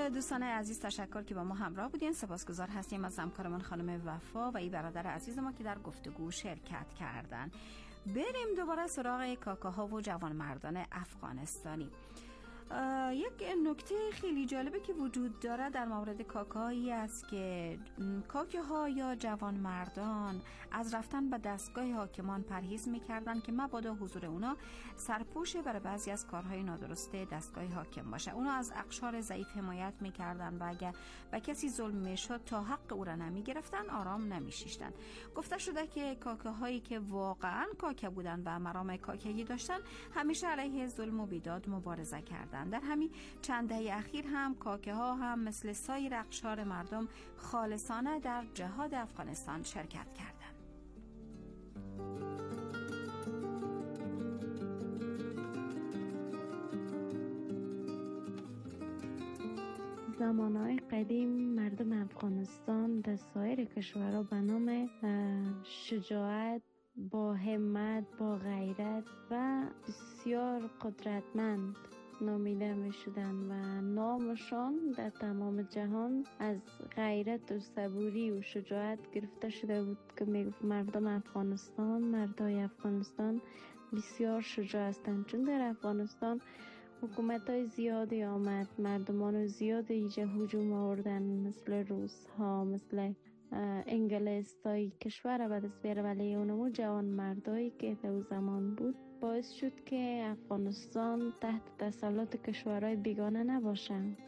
دوستان عزیز تشکر که با ما همراه بودین. سپاسگزار هستیم از همکارمون خانم وفا و این برادر عزیز ما که در گفتگو شرکت کردن. بریم دوباره سراغ کاکاها و جوانمردان افغانستانی. یک نکته خیلی جالبه که وجود داره در مورد کاکاهایی است که کاکاها یا جوانمردان از رفتن به دستگاه حاکمان پرهیز میکردن که مبادا حضور اونا سرپوشه برای بعضی از کارهای نادرست دستگاه حاکم باشه. اونا از اقشار ضعیف حمایت میکردن و اگه به کسی ظلم میشد تا حق او را نمیگرفتن آرام نمیشیشتن. گفته شده که کاکاهایی که واقعا کاکا بودن و مرام کاکایی داشتن همیشه علیه ظلم و بیداد مبارزه کردن. در همین چند دهه اخیر هم کاکاها هم مثل سایر اقشار مردم خالصانه در جهاد افغانستان شرکت کردند. زمانهای قدیم مردم افغانستان در سایر کشورها به نام شجاعت، با همت، با غیرت و بسیار قدرتمند نامیده می شدن و نامشان در تمام جهان از غیرت و صبوری و شجاعت گرفته شده بود که می گفت مردم افغانستان، مردای افغانستان بسیار شجاع هستند. چون در افغانستان حکومت های زیادی آمد، مردمان زیادی اینجا هجوم آوردن، مثل روس ها، مثل انگلیس تا کشور به دست بیاره، ولی اونمو جوان مردایی که در زمان بود باعث شد که افغانستان تحت تسلط کشورهای بیگانه نباشند.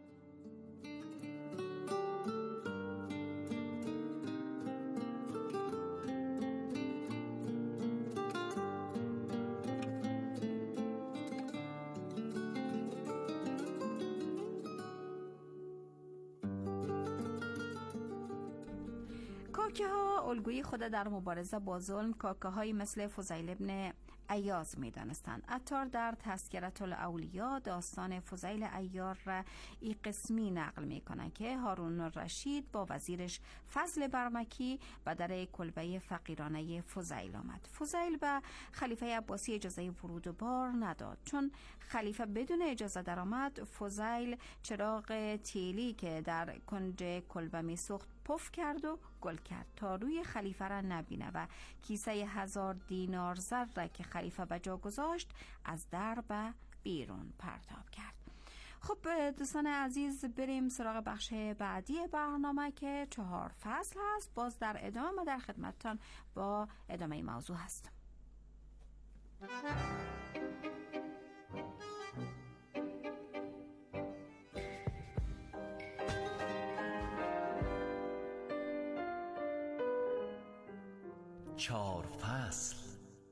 کاکاها الگوی خود در مبارزه با ظلم کاکاهایی مثل فضیل ابن عیاض می دانستند. عطار در تذکرة الاولیا داستان فضیل عیار را ای قسمی نقل می کنه که هارون الرشید با وزیرش فضل برمکی به در کلبه فقیرانه فضیل آمد. فضیل به خلیفه عباسی اجازه ورود و بار نداد. چون خلیفه بدون اجازه در آمد، فضیل چراغ تیلی که در کنج کلبه می سوخت پف کرد و گل کرد تا روی خلیفه را نبینه و کیسه 1000 دینار زر را که خلیفه به جا گذاشت از در به بیرون پرتاب کرد. خب دوستان عزیز، بریم سراغ بخش بعدی برنامه که 4 فصل هست. باز در ادامه در خدمتتان با ادامه موضوع هستم. چهار فصل.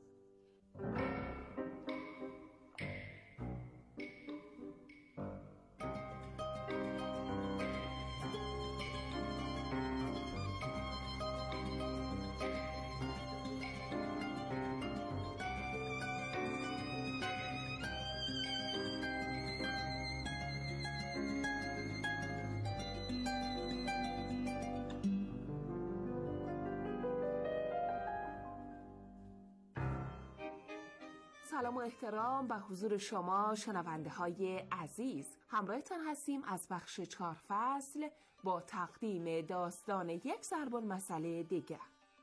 سلام و احترام به حضور شما شنونده های عزیز. همراهتان هستیم از بخش 4 فصل با تقدیم داستان یک ضرب المثل دیگر.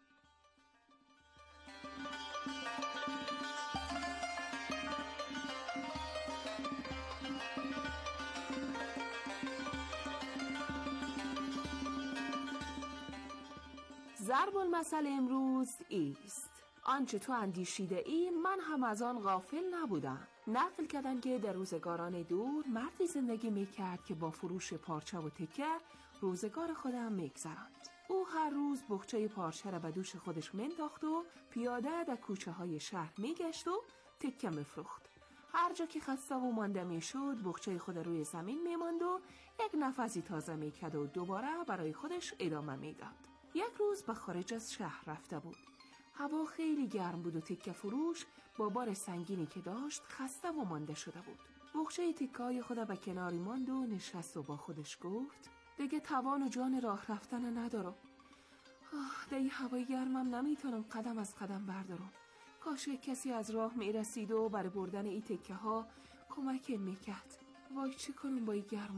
ضرب المثل امروز ایست: آنچه تو اندیشیده ای من هم از آن غافل نبودم. نقل کردن که در روزگاران دور مردی زندگی میکرد که با فروش پارچه و تکه روزگار خودم میگذراند. او هر روز بخچه پارچه را به دوش خودش منداخت و پیاده در کوچه های شهر میگشت و تکه میفروخت. هر جا که خسته و مانده میشد بخچه خود روی زمین میماند و یک نفسی تازه میکرد و دوباره برای خودش ادامه میداد. یک روز به خارج از شهر رفته بود. هوا خیلی گرم بود و تکه فروش با بار سنگینی که داشت خسته و مانده شده بود. بخچه تکه‌های خود به کناری ماند و نشست و با خودش گفت: دیگه توان و جان راه رفتن ندارم. در این هوای گرمم نمیتونم قدم از قدم بردارم. کاش کسی از راه میرسید و برای بردن این تکه ها کمک میکرد. وای چه کنم با این گرما؟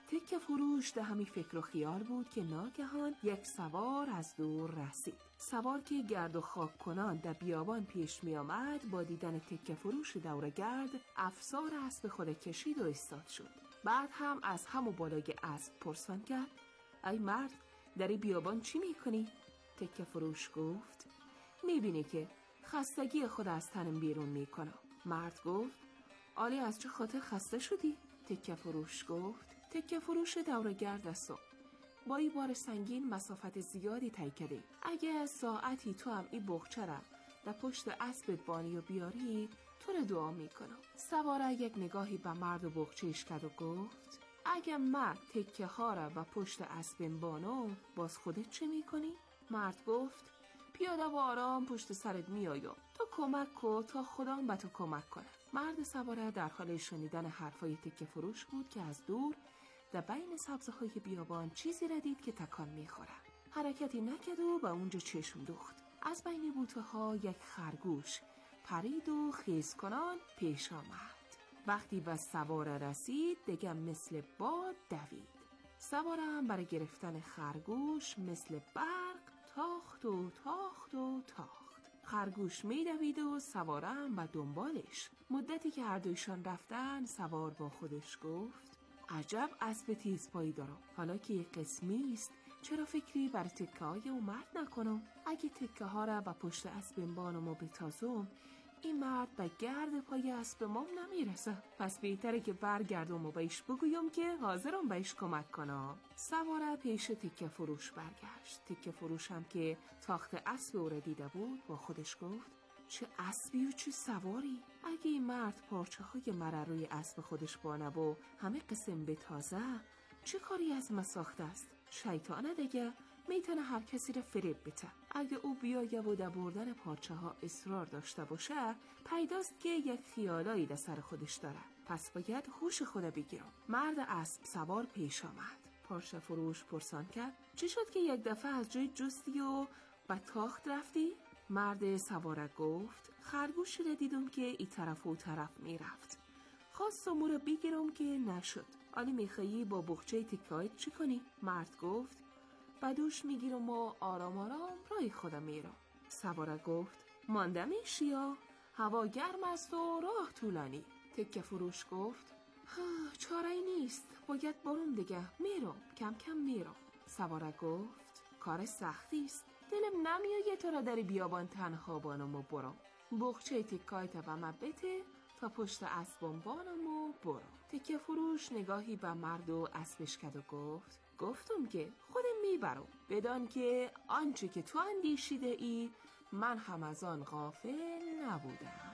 تکه فروش ده همی فکر و خیال بود که ناگهان یک سوار از دور رسید. سوار که گرد و خاک کنان در بیابان پیش می آمد، با دیدن تکه فروش دورگرد افسار اسب خود کشید و ایستاد شد. بعد هم از همو بالای اسب پرسان کرد: ای مرد، در این بیابان چی می کنی؟ تکه فروش گفت: می بینی که خستگی خود از تنم بیرون می کنم. مرد گفت: آلی از چه خاطر خسته شدی؟ تکه فروش گفت: تکه فروش دورگرد است و با این بار سنگین مسافت زیادی طی کردی. اگه ساعتی تو هم این بغچه را در پشت اسبت بانی و بیاری، تو را دعا میکنم. سوار یک نگاهی به مرد و بغچه‌اش کرد و گفت: اگه من تکه ها را به پشت اسبم بانو، باز خودت چه میکنی؟ مرد گفت: پیاده و آرام پشت سرت میایم، تو کمک کن تا خدا به تو کمک کنه. مرد سواره در حال شنیدن حرفای تکه فروش بود که از دور در بین سبزهای بیابان چیزی را دید که تکان میخوره. حرکتی نکرد و به اونجا چشم دوخت. از بین بوته ها یک خرگوش پرید و خیز کنان پیش آمد. وقتی به سواره رسید دیگه مثل باد دوید. سواره هم برای گرفتن خرگوش مثل برق تاخت و تاخت و تاخت. خرگوش میدوید و سواره هم به دنبالش. مدتی که هر دویشان رفتن، سوار با خودش گفت: عجب اسب تیز پایی دارم. حالا که یک قسمی است، چرا فکری بر تکه های او مرد نکنم؟ اگه تکه ها را به پشت اسبم بانم و بتازم، این مرد به گرد پای اسبم نمیرسه. پس بهتره که برگردم و بهش بگویم که حاضرم بهش کمک کنم. سواره پیش تکه فروش برگشت. تکه فروش هم که تاخت اسب او را دیده بود با خودش گفت: چه اسبی و چه سواری؟ اگه این مرد پارچه های مرا روی اسب خودش بانه و همه قسم بتازه، چه کاری از ما ساخته است؟ شیطانه دیگه، میتونه هر کسی را فریب بده. اگه او بیایه و در بردن پارچه ها اصرار داشته باشه، پیداست که یک خیالایی در سر خودش داره. پس باید هوش خود بگیرم. مرد اسب سوار پیش آمد. پارچه فروش پرسان کرد: چی شد که یک دفعه از جای جستی و به تاخت رفتی؟ مرد سواره گفت: خرگوشی را دیدم که ای طرف و او طرف میرفت. خواستم او را بگیرم که نشد. آلی میخوایی با بغچه تکایت چی کنی؟ مرد گفت: بدوش میگیرم و آرام آرام رای خودم میرم. سواره گفت: مانده میشی یا؟ هوا گرم است و راه طولانی. تکه فروش گفت: چاره‌ای نیست، باید برم دیگه، میرم، کم کم میرم. سواره گفت: کار سختی است، دلم نمیاد تو را در بیابان تنها بانم و برم. بغچه تکایت و من بده تا پشت اسبم بانم و برم. تکه فروش نگاهی به مرد و اسبش کرد و گفتم که خودم میبرم، بدان که آنچه که تو اندیشیده ای من هم از آن غافل نبودم.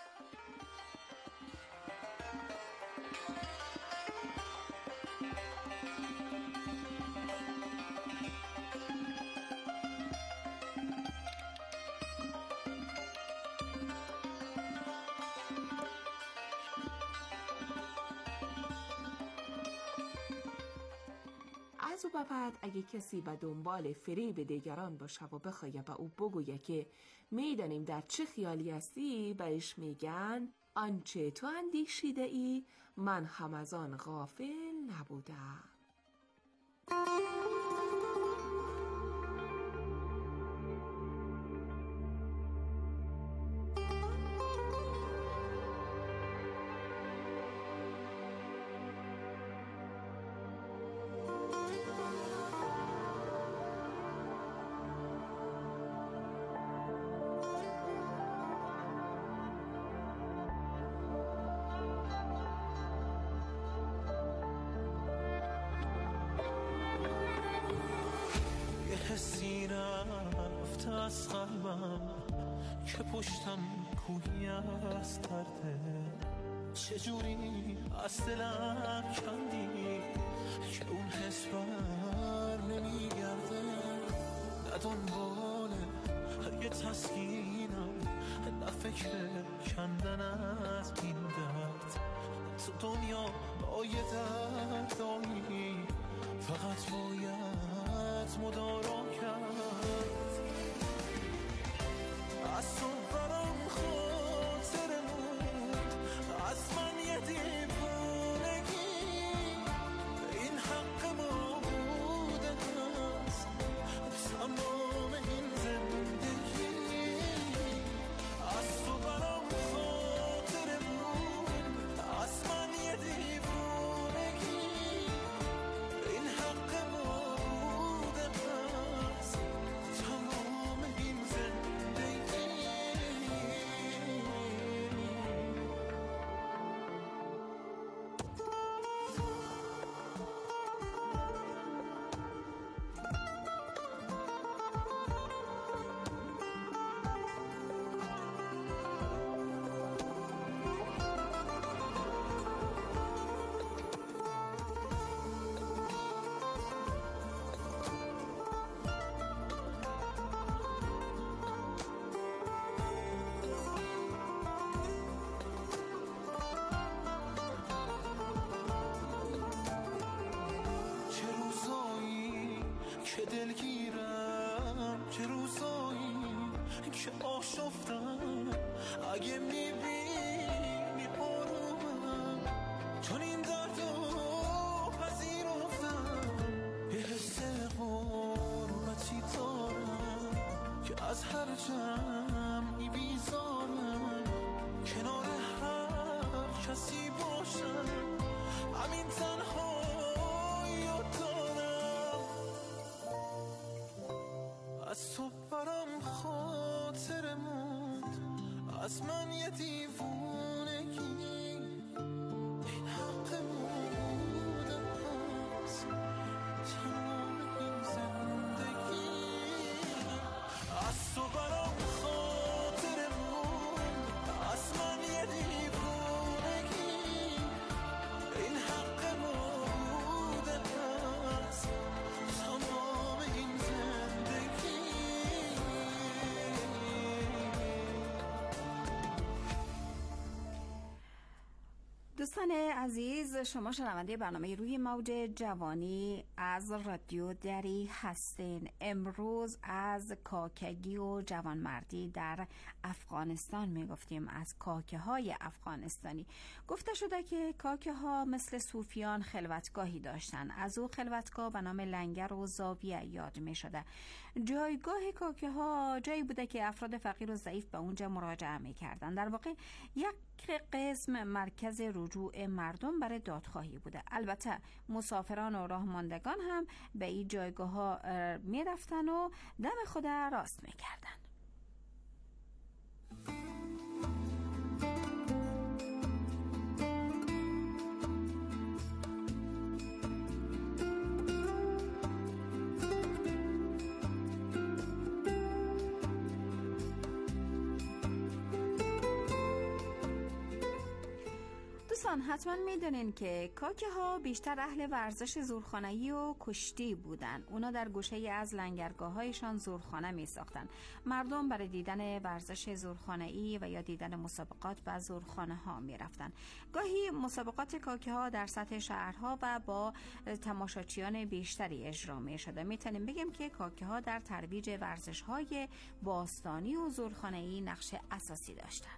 از او بعد اگه کسی به دنبال فریب دیگران باشه و بخواه به او بگویه که میدانیم در چه خیالی هستی، بهش میگن آنچه تو اندیشیده ای من هم از آن غافل نبودم. حسی رفت از قلبم که پشتم کوهی از ترده، چجوری از دلم کندی که اون حس بر نمیگرده، نه دنبال یه تسکینم، نه فکر کندن از این درد. تو دنیا با یه درد داری، فقط باید مدارا کرد. از تو برام خاطره موند، از من یه دیوانگی، این که آشفتم. اگه میبینی آرومم چون این درد رو پذیرفتم. یه حس غربتی دارم که از هر جمعی بیزارم، کنار هر کسی باشم همین تنهایی رو دارم. از تو برام خاطر موند، از من یه دیوونگی، این حق بودن هست تمام این زندگی. از تو برام خاطر موند، از من یه دیوونگی، این حق بودن هست تمام این زندگی. دوستان عزیز، شما شنونده برنامه روی موج جوانی از رادیو دری هستین. امروز از کاکگی و جوانمردی در افغانستان میگفتیم، از کاکه های افغانستانی. گفته شده که کاکه ها مثل صوفیان خلوتگاهی داشتن، از او خلوتگاه به نام لنگر و زاویه یاد می شده. جایگاه کاکه ها جایی بوده که افراد فقیر و ضعیف به اونجا مراجعه می کردن. در واقع یک قسم مرکز رجوع مردم برای دادخواهی بوده. البته مسافران و راهماندگان هم به این جایگاه ها می رفتن و دم خود راست می کردن. دوستان حتما میدونین که کاکه ها بیشتر اهل ورزش زورخانه‌ای و کشتی بودن. اونا در گوشه از لنگرگاه هایشان زورخانه می ساختن. مردم برای دیدن ورزش زورخانه‌ای و یا دیدن مسابقات به زورخانه ها می رفتن. گاهی مسابقات کاکه ها در سطح شهرها و با تماشاچیان بیشتری اجرا می شده. میتونیم بگیم که کاکه ها در ترویج ورزش های باستانی و زورخانه‌ای نقش اساسی داشتن.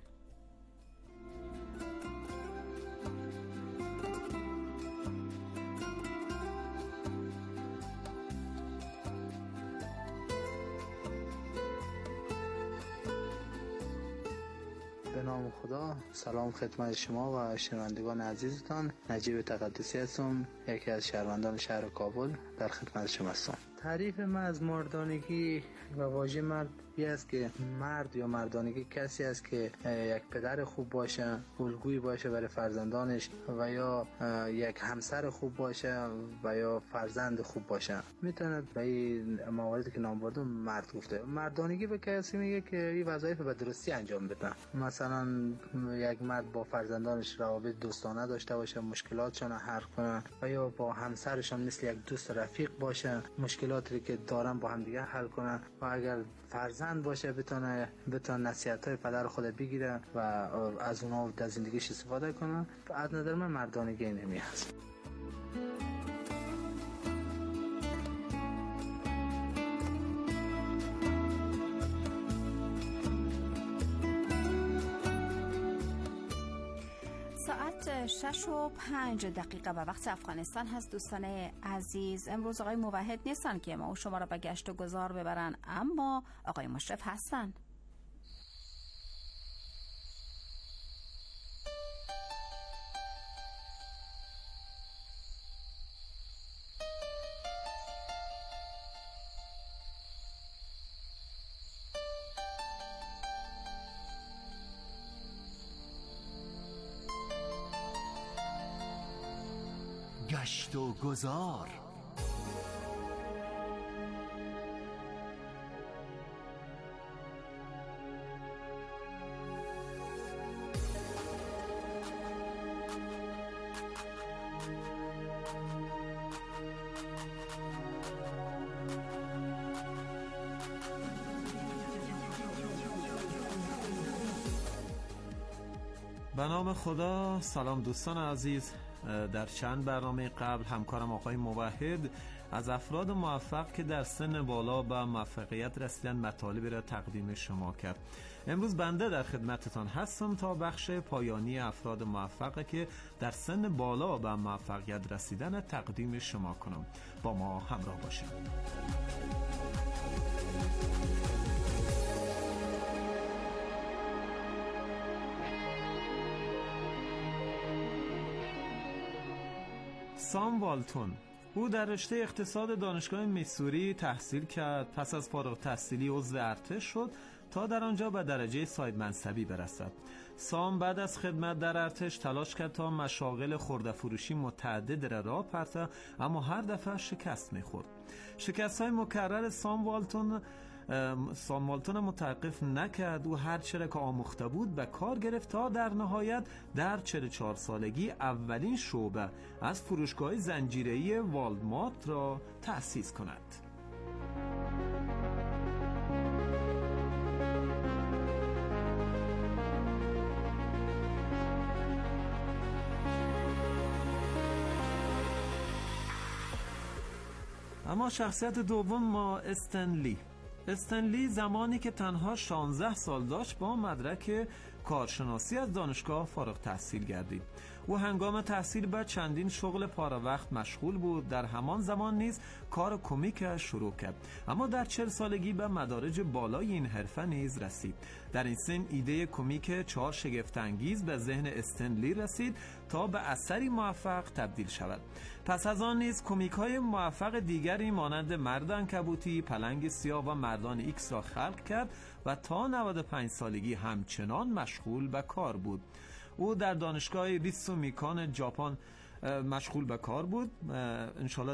به نام خدا، سلام خدمت شما و شنوندگان عزیزتان. نجیب تقدسی هستم، یکی از شهروندان شهر کابل. در خدمت شما هستم. تعریف من از مردانگی و واژه مرد است که مرد یا مردانگی کسی است که یک پدر خوب باشه، الگویی باشه برای فرزندانش و یا یک همسر خوب باشه و یا فرزند خوب باشه. میتونه به این مواردی که نام بردم مرد گفته. مردانگی به کسی میگه که این وظایف به درستی انجام بده. مثلا یک مرد با فرزندانش روابط دوستانه داشته باشه، مشکلاتشون رو حل کنه و یا با همسرشون مثل یک دوست رفیق باشه، مشکلاتی که دارن با هم دیگه حل کنه و اگر فرزند باشه بتونه نصیحت‌های پدر خود بگیره و از اونها در زندگیش استفاده کنه. از نظر من مردانگی اینمی هست. ساعت 6:05 به وقت افغانستان هست. دوستان عزیز، امروز آقای موحد نیستن که ما و شما را به گشت و گذار ببرن، اما آقای مشرف هستن. گشت و گذار. به نام خدا. سلام دوستان عزیز. در چند برنامه قبل همکارم آقای موحد از افراد موفق که در سن بالا به موفقیت رسیدن مطالبی را تقدیم شما کرد. امروز بنده در خدمتتان هستم تا بخش پایانی افراد موفق که در سن بالا به موفقیت رسیدن تقدیم شما کنم. با ما همراه باشید. سام والتون، او در رشته اقتصاد دانشگاه میسوری تحصیل کرد. پس از فارغ التحصیلی عضو ارتش شد تا در آنجا به درجه صاحب منصبی برسد. سام بعد از خدمت در ارتش تلاش کرد تا مشاغل خرده فروشی متعدد را راه پرته، اما هر دفعه شکست می‌خورد. شکست‌های مکرر سام والتون متوقف نکرد. او هر چه که آموخته بود به کار گرفت تا در نهایت در 44 سالگی اولین شعبه از فروشگاه زنجیره‌ای والمارت را تأسیس کند. اما شخصیت دوم ما استنلی زمانی که تنها 16 سال داشت با مدرک کارشناسی از دانشگاه فارغ تحصیل گردید. او هنگام تحصیل به چندین شغل پاره وقت مشغول بود. در همان زمان نیز کار کمیک شروع کرد، اما در 40 سالگی به مدارج بالای این حرفه نیز رسید. در این سن ایده کمیک 4 شگفت‌انگیز به ذهن استنلی رسید تا به اثری موفق تبدیل شود. پس از آن نیز کمیک‌های موفق دیگری مانند مرد عنکبوتی، پلنگ سیاه و مردان ایکس را خلق کرد و تا 95 سالگی همچنان مشغول به کار بود. او در دانشگاه ریتسو میکان ژاپن مشغول به کار بود. انشالله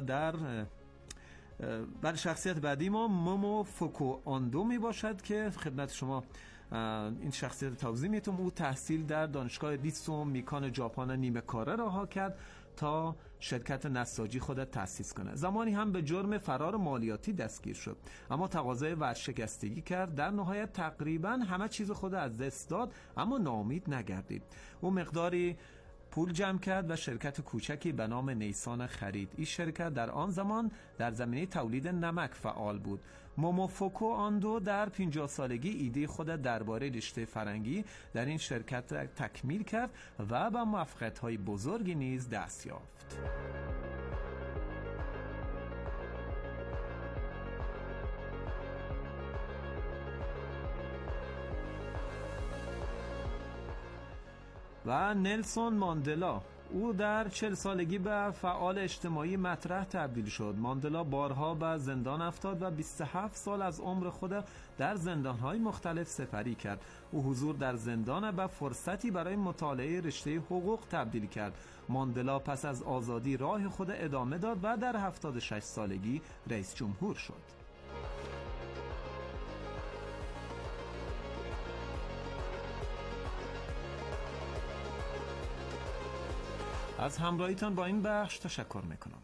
برای شخصیت بعدی ما مومو فوکو آندو می باشد که خدمت شما این شخصیت توضیح میتونم. او تحصیل در دانشگاه ریتسو میکان ژاپن نیمه کاره رها کرد تا شرکت نساجی خود تأسیس کنه. زمانی هم به جرم فرار مالیاتی دستگیر شد، اما تقاضای ورشکستگی کرد. در نهایت تقریبا همه چیز خود از دست داد، اما ناامید نگردید. او مقداری پول جمع کرد و شرکت کوچکی به نام نیسان خرید. این شرکت در آن زمان در زمینه تولید نمک فعال بود. موموفوکو آندو در 50 سالگی ایده خود درباره رشته فرنگی در این شرکت تکمیل کرد و به موفقیت‌های بزرگی نیز دست یافت. و نلسون ماندلا، او در 40 سالگی به فعال اجتماعی مطرح تبدیل شد. ماندلا بارها به زندان افتاد و 27 سال از عمر خود در زندان‌های مختلف سپری کرد. او حضور در زندان به فرصتی برای مطالعه رشته حقوق تبدیل کرد. ماندلا پس از آزادی راه خود ادامه داد و در 76 سالگی رئیس جمهور شد. از همراهیتان با این بخش تشکر میکنم.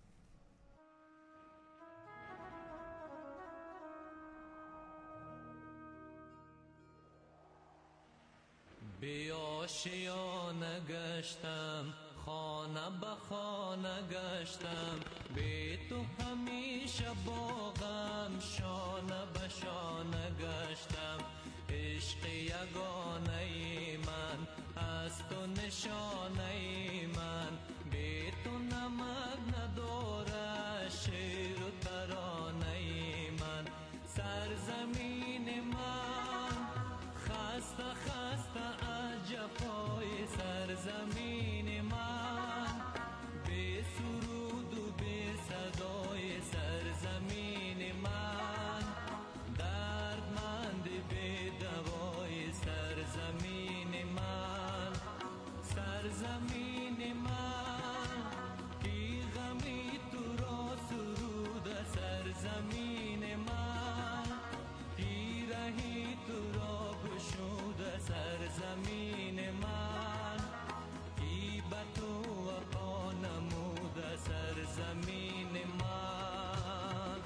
بی آشیانه گشتم، خانه به خانه گشتم، بی تو همیشه با غم شانه به شانه گشتم. عشق یگانه من از تو نشانه من، بی تو نمک نداره شعر و ترانه من. سرزمین من خسته خسته از جفای سرزمین من، بی سرود و بی صدای سرزمین من، دردمند بی دوای سرزمین من. سرزمین من کی غمی تو را سرود سرزمین من، کی رهی تو را گشود سرزمین من، کی به تو وفا نمود سرزمین من.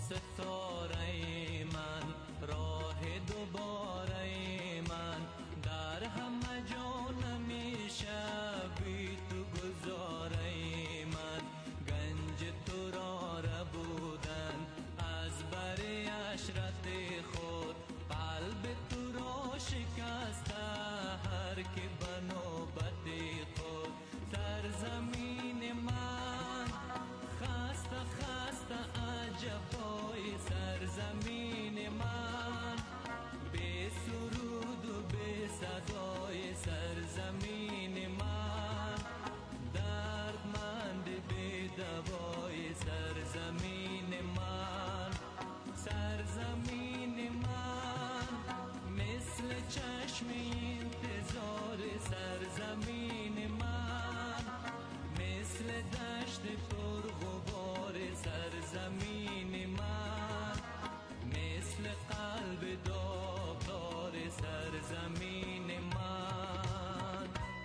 ستاره من، راه دوباره من، در همه جا نمیشه بی تو گذاره من. گنج تو را بودن از بر عشرت خود، قلب تو را شکسته هر که به نوبت خود. سرزمین من خسته خسته عجبای سرزمین من، به سرود و به صدای سرزمین من، دردمند به دوای سرزمین من. سرزمین من مثل چشم انتظار سرزمین من، مثل دشت پرغبار سرزمین من، مثل قلب داغدار سرزمین من.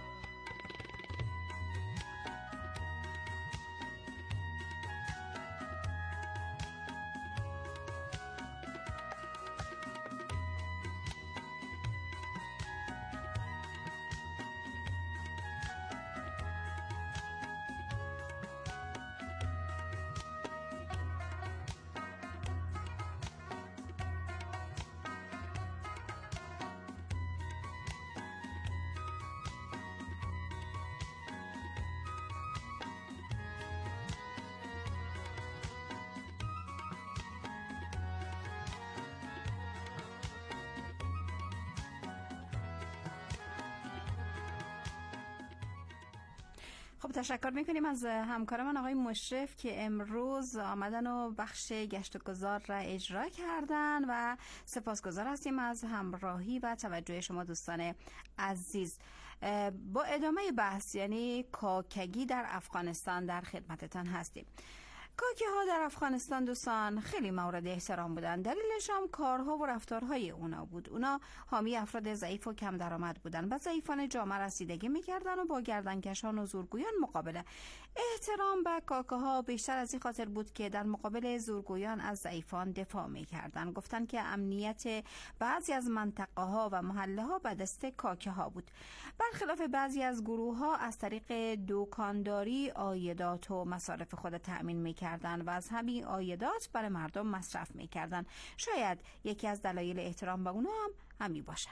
خب تشکر میکنیم از همکار من آقای مشرف که امروز آمدن و بخش گشت و گذار را اجرا کردن و سپاسگزار هستیم از همراهی و توجه شما دوستان عزیز. با ادامه بحث یعنی کاکگی در افغانستان در خدمتتان هستیم. کاکی ها در افغانستان دوستان خیلی مورد احترام بودن. دلیلش هم کارها و رفتارهای اونا بود. اونا حامی افراد ضعیف و کم درآمد بودن و ضعیفان جامعه رسیدگی میکردن و با گردنکشان و زورگویان مقابله. احترام به کاکه ها بیشتر از این خاطر بود که در مقابل زورگویان از ضعیفان دفاع میکردن. گفتن که امنیت بعضی از منطقه ها و محله ها به دست کاکه ها بود. برخلاف بعضی از گروه ها از طریق دکانداری عایدات و مصارف خود تأمین میکردن و از همین عایدات برای مردم مصرف میکردن. شاید یکی از دلایل احترام به اونها هم همین باشه.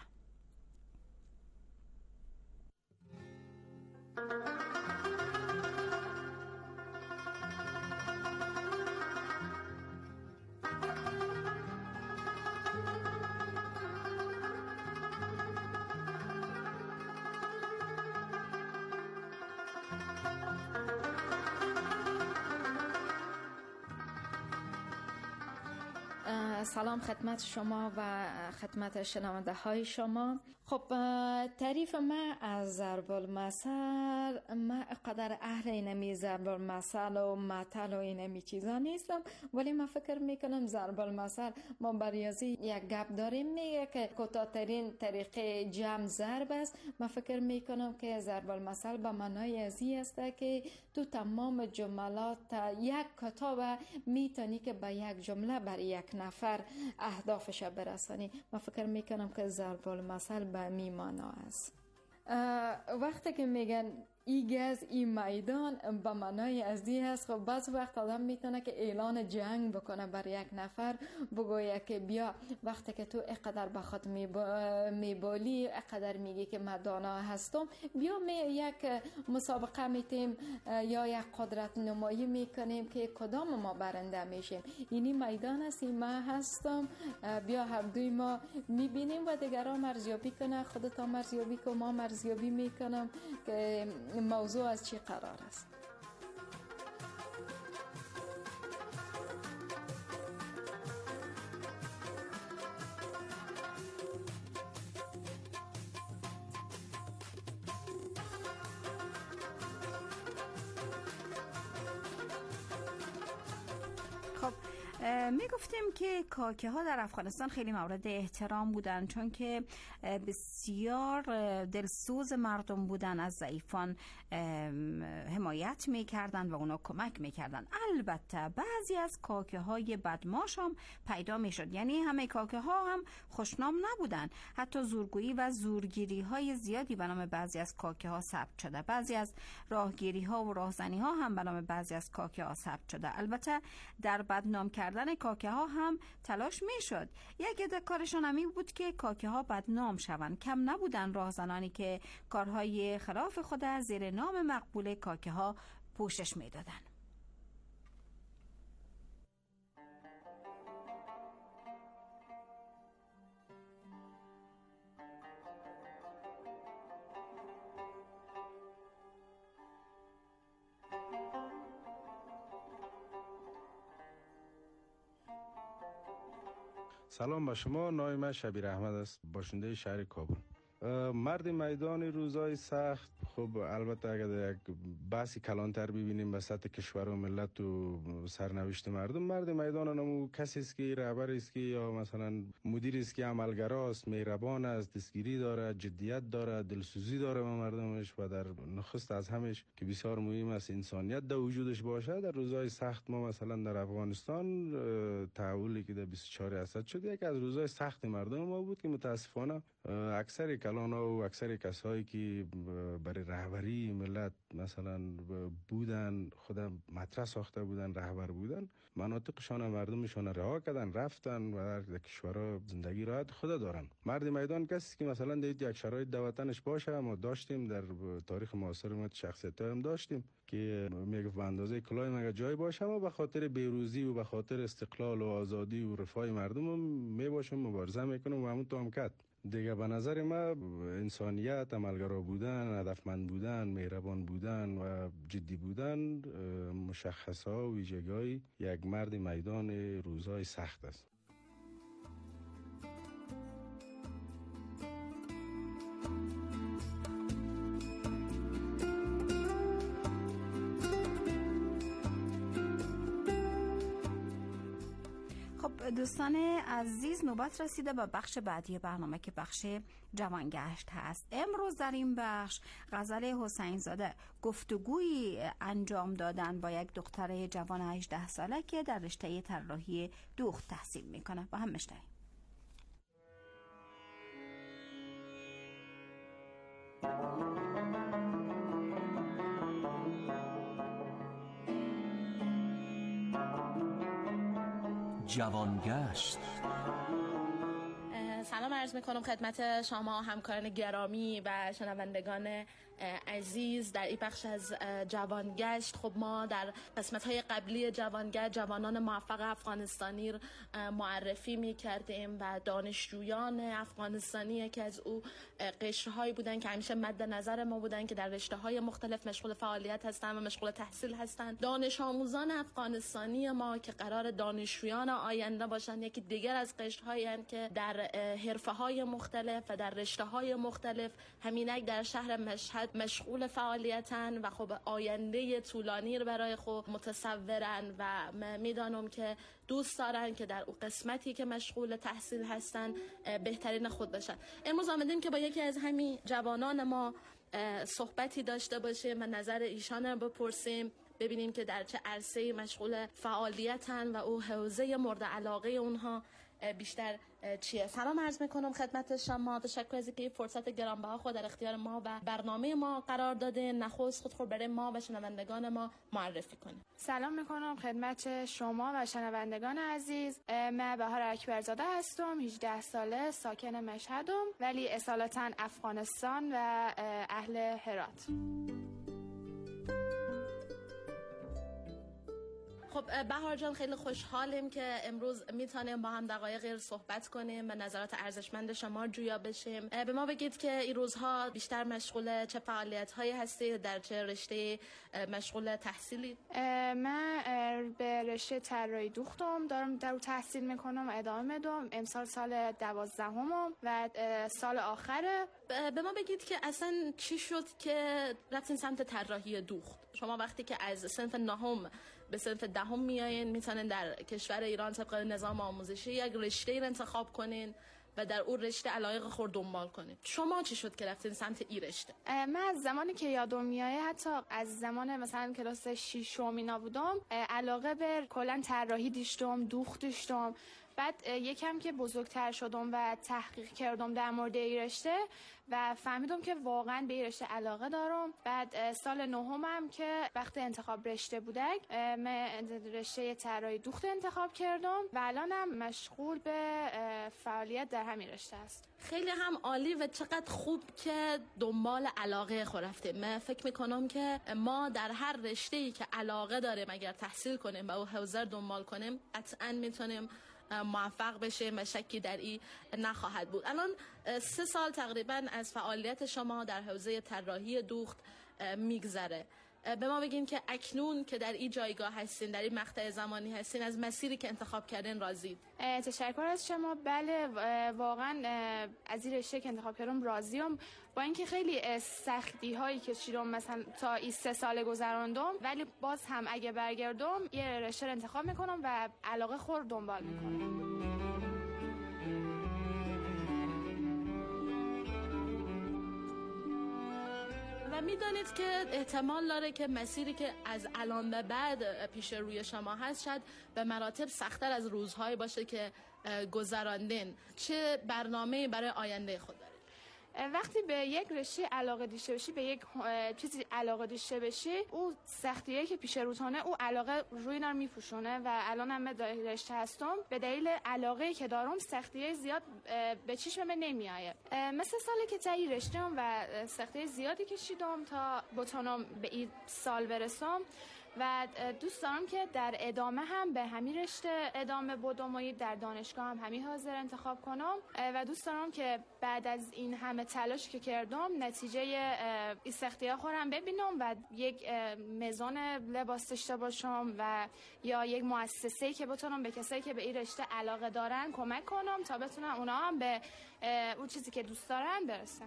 سلام خدمت شما و خدمت شنونده های شما. خب تعریف من از ضرب المثل، من قدر اهل اینمی ضرب المثل و مثل و اینمی چیزا نیستم، ولی من فکر میکنم ضرب المثل ما بر ریاضی یک گپ داریم میگه که کوتاه‌ترین طریقه جمع ضرب است. من فکر میکنم که ضرب المثل به معنای ازی است که تو تمام جملات یک کتاب میتونی که به یک جمله بر یک نفر اهدافش برسانی. من فکر میکنم که ضرب المثل به می معنا است. وقتی که میگن ای گز ای میدان به معنای ازی هست. خب بعض وقت آدم میتونه که اعلان جنگ بکنه بر یک نفر، بگویه که بیا وقتی که تو اقدر به خود میبالی، اقدر میگی که من دانا هستم، بیا یک مسابقه میتیم یا یک قدرت نمایی میکنیم که کدام ما برنده میشیم. اینی میدان است، این من هستم، بیا هر دوی ما میبینیم و دیگران ارزیابی کنه، خودتا ارزیابی کن، ما ارزیابی میکنم که موضوع از چی قرار است. خب می گفتیم که کاکه ها در افغانستان خیلی مورد احترام بودن، چون که بسیار دلسوز مردم بودن، از ضعیفان حمایت می کردن و اونا کمک می کردن. البته بعضی از کاکه های بدماش هم پیدا می شد، یعنی همه کاکه ها هم خوشنام نبودن. حتی زورگویی و زورگیری های زیادی به نام بعضی از کاکه ها ثبت شده. بعضی از راهگیری ها و راهزنی ها هم به نام بعضی از کاکه ها ثبت شده. البته در بدنام کردن کاکه ها هم تلاش می شد. یک عده کارشان همین بود که کاکه ها بدنام شوند. کم نبودن راهزنانی که کارهای خلاف خود از زیر نام مقبول کاکه ها پوشش می دادن. سلام به شما. نام من شبیر احمد است، باشنده شهر کابل. مرد میدان روزای سخت، خب البته اگر در یک بحثی کلانتر ببینیم به سطح کشور و ملت و سرنوشت مردم، مرد میدان نمو کسی است که رهبر است که یا مثلا مدیر است که عملگراست، مهربان است، دستگیری داره، جدیت داره، دلسوزی داره با مردمش و در نخست از همش که بسیار مهم است انسانیت در وجودش باشه. در روزای سخت ما مثلا در افغانستان تحولی که در 24 اسد شد، یک از روزای سخت مردم ما بود که متاسفانه اکثر کلانا و اکثر کسایی که برای رهبری ملت مثلا بودن، خودم مطرح ساخته بودن، رهبر بودن، مناطقشان مردمشان رها کردن، رفتن و در کشورها زندگی راحت خود دارن. مرد میدان کسی که مثلا دید یک شرایط در وطنش باشه، ما داشتیم در تاریخ معاصر ما شخصیت هم داشتیم که میگه به اندازه کلاه مگه جای باشه، ما به خاطر بیروزی و به خاطر استقلال و آزادی و رفاه مردم میباشیم، مبارزه میکنیم و همون تو هم کرد. دیگه به نظر ما انسانیت، عملگرا بودن، هدفمند بودن، مهربان بودن و جدی بودن مشخصا و ویژگی یک مرد میدان روزهای سخت است. دوستان عزیز، نوبت رسیده به بخش بعدی برنامه که بخش جوانگشت هست. امروز در این بخش غزل حسین زاده گفتگویی انجام دادن با یک دختر جوان 18 ساله که در رشته طراحی دوخت تحصیل میکنه. با هم میشنویم. جوانگشت. سلام عرض میکنم خدمت شما همکاران گرامی و شنوندگان عزیز در این بخش از جوانگشت. خب ما در قسمت‌های قبلی جوانگشت جوانان موفق افغانستانی معرفی می‌کردیم و دانشجویان افغانستانی که از او قشرهایی بودن که همیشه مد نظر ما بودن که در رشته‌های مختلف مشغول فعالیت هستند و مشغول تحصیل هستند. دانش آموزان افغانستانی ما که قرار دانشجویان آینده باشند، یکی دیگر از قشرهایی هستند که در حرفه‌های مختلف و در رشته‌های مختلف همینک در شهر مشهد مشغول فعالیتن و خب آینده طولانی رو برای خود متصورن و میدانم که دوست دارن که در اون قسمتی که مشغول تحصیل هستن بهترین خود باشن. امروز آمدیم که با یکی از همین جوانان ما صحبتی داشته باشیم و نظر ایشان رو بپرسیم، ببینیم که در چه عرصه‌ای مشغول فعالیتن و او حوزه مورد علاقه اونها بیشتر چیه. سلام عرض میکنم خدمت شما. تشکر از اینکه فرصت گرانبها خود در اختیار ما و برنامه ما قرار دادین. نخست خود برای ما و شنوندگان ما معرفی کنید. سلام میکنم خدمت شما و شنوندگان عزیز. من بهار اکبرزاده هستم، 18 ساله، ساکن مشهدم ولی اصالتا افغانستان و اهل هرات. خب بهار جان، خیلی خوشحالیم که امروز میتونیم با هم دقایقی صحبت کنیم و نظرات ارزشمند شما جویا بشیم. به ما بگید که این روزها بیشتر مشغول چه فعالیت‌هایی هستید، در چه رشته مشغول تحصیلی؟ من به رشته طراحی دوختم دارم در تحصیل میکنم و ادامه میدم. امسال سال 12ام و سال آخره. به ما بگید که اصلا چی شد که رفتین سمت طراحی دوخت؟ شما وقتی که از صنف نهم به صنف دهم میایین میتونین در کشور ایران طبق نظام آموزشی یک رشته ای انتخاب کنین و در اون رشته علایق خود دنبال کنید. شما چی شد که رفتین سمت این رشته؟ من از زمانی که یادم میاد، حتی از زمان مثلا کلاس 6 اینا بودم، علاقه به کلا طراحی داشتم، دوخت داشتم. بعد یکم که بزرگتر شدم و تحقیق کردم در مورد این رشته و فهمیدم که واقعا به این رشته علاقه دارم. بعد سال نهمم که وقت انتخاب رشته بودک، من رشته طراحی دوخت انتخاب کردم و الانم مشغول به فعالیت در همین رشته است. خیلی هم عالی و چقدر خوب که دنبال علاقه خود رفتیم. من فکر میکنم که ما در هر رشته‌ای که علاقه داریم اگر تحصیل کنیم و او حوزه دنبال کنیم قطعاً میتونیم موفق بشیم و شکی در این نخواهد بود. الان 3 سال تقریبا از فعالیت شما در حوزه طراحی دوخت میگذره. به ما بگین که اکنون که در این جایگاه هستین، در این مقطع زمانی هستین، از مسیری که انتخاب کردین راضید؟ تشکر از شما. بله، واقعا از این رشته که انتخاب کردم راضیم. با اینکه خیلی سختی هایی کشیدم مثلا تا این 3 سال گذراندم، ولی باز هم اگه برگردم یه رشته انتخاب میکنم و علاقه خود دنبال میکنم. و میدانید که احتمال داره که مسیری که از الان به بعد پیش روی شما هست شاید به مراتب سخت‌تر از روزهایی باشه که گذراندین. چه برنامه‌ای برای آینده خود دارید؟ وقتی به یک رشته علاقه داشته باشی، به یک چیزی علاقه داشته باشی، او سختیه که پیش روتونه او علاقه روی اینا رو میپوشونه و الان هم در رشته هستم. به دلیل علاقه‌ای که دارم سختیه زیاد به چشم من نمیآید. مثل سالی که تایی رشته‌ام و سختیه زیادی کشیدم تا بتونم به این سال برسم و دوست دارم که در ادامه هم به همین رشته ادامه بدم و در دانشگاه هم همین حاضر انتخاب کنم و دوست دارم که بعد از این همه تلاش که کردم نتیجه این سختی‌ها خودم ببینم و یک میزان لباس داشته باشم و یا یک مؤسسه‌ای که بتونم به کسایی که به این رشته علاقه دارن کمک کنم تا بتونن اونا هم به اون چیزی که دوست دارن برسن.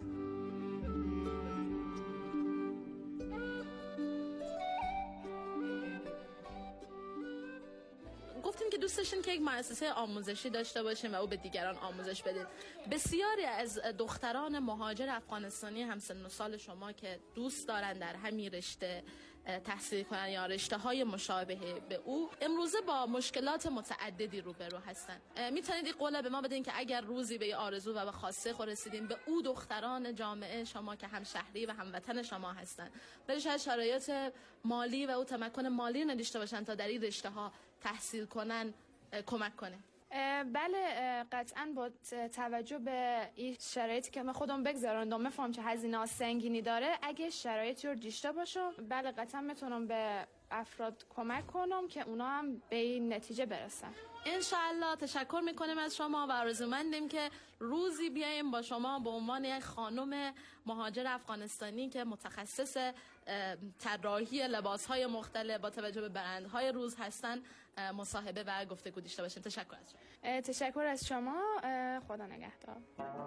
گفتین که دوست داشتین که یک مؤسسه آموزشی داشته باشین و او به دیگران آموزش بدین. بسیاری از دختران مهاجر افغانستانی همسن و سال شما که دوست دارن در همین رشته تحصیل کنن یا رشته های مشابه به او، امروزه با مشکلات متعددی روبرو هستن. میتونید این قول به ما بدین که اگر روزی به آرزو و به خواسته خود رسیدین، به او دختران جامعه شما که هم شهری و هم وطن شما هستن، ولی شاید شرایط مالی و او تمکن مالی نداشته باشن تا در این رشته ها تحصیل کنن، کمک کنه؟ بله، قطعاً با توجه به این شرایطی که من خودم بگذراندم میفهم که هزینه سنگینی داره. اگه شرایطی رو داشته باشم، بله قطعاً میتونم به افراد کمک کنم که اونا هم به این نتیجه برسن. انشاءالله. تشکر میکنیم از شما و آرزومندیم که روزی بیایم با شما به عنوان یک خانم مهاجر افغانستانی که متخصص طراحی لباس‌های مختلف با توجه به برندهای روز هستن مصاحبه و گفتگو داشته باشیم. تشکر از شما. تشکر از شما. خدا نگهدار.